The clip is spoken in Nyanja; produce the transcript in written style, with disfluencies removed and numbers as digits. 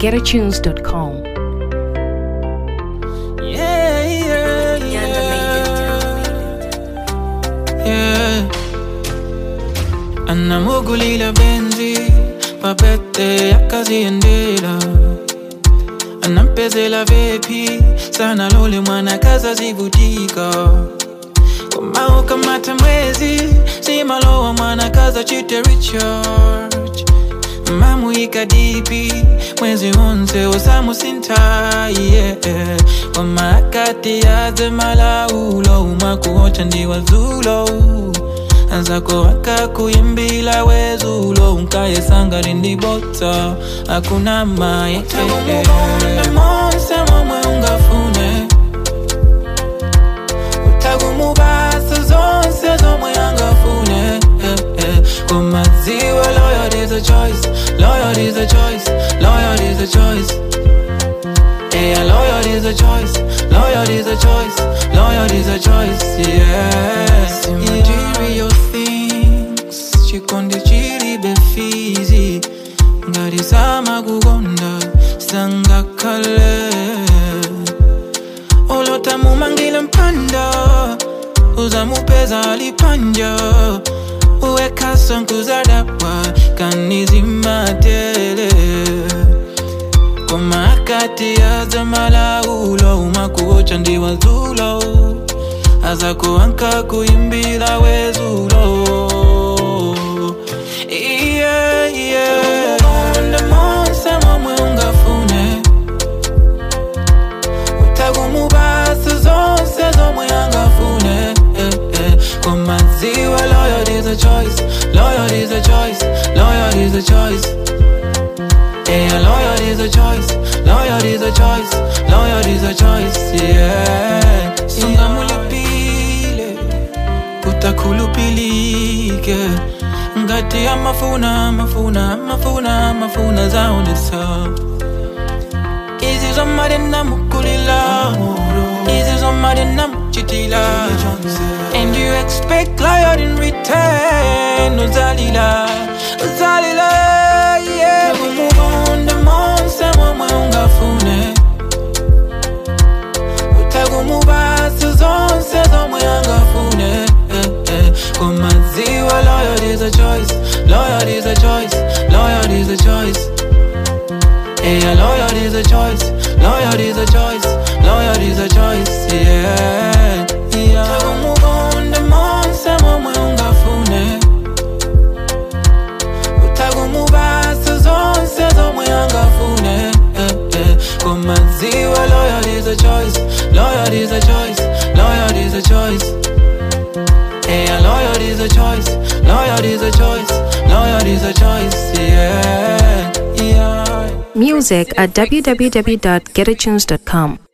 www.getatunes.com. Anamugulila benzi papete akaziendela anampezela vepi sana lole mwana kaza zivutika Komao kamata mwezi simalowa mwana kaza chite recharge Mamu ikadipi mwezi onse osamu sinta Wamakati ya zemala ulo umakuocha ndiwa zulo Anzako waka kuimbila wezulo unkaye sanga lindi bota Hakuna maye Utagumubonda monse momwe ungafune Utagumubasa zonse zomwe angafune Kumaziwa loyalty is a choice Loyalty is a choice Loyalty is a choice loyalty is a choice Loyalty is a choice Loyalty is a choice Material things Chikondi chiri befizi Ngari sama kugonda Sanga kale Olota mumangile mpanda Uza mupeza alipanja Uweka sankuzadawa Kanizima tele Komakati ya zamala ulo umakuocha ndiwa zulo Azako anka kuimbila wezulo Onda monse momwe ungafune Utagumubasa zonse zomwe angafune Komaziwa loyalty is a choice Loyalty is a choice Loyalty is a choice loyalty is a choice Loyalty is a choice Loyalty is a choice Sungamulipile Kutakulupilike Ngati ya mafuna zaonesa Izi zomade namukulila Izi zomade namuchitila And you expect loyalty in return Uzalila Utagumubonda monse momwe ungafune Utagumubasa zonse zomwe angafune Kumaziwa loyalty is a choice Loyalty is a choice Loyalty is a choice loyalty is a choice Loyalty is a choice Loyalty is a choice Utagumubonda monse momwe ungafune Utagumubasa zonse zomwe angafune Kumaziwa loyalty is a choice Loyalty is a choice Loyalty is a choice loyalty is a choice Loyalty is a choice Loyalty is a choice Music at www.getatunes.com.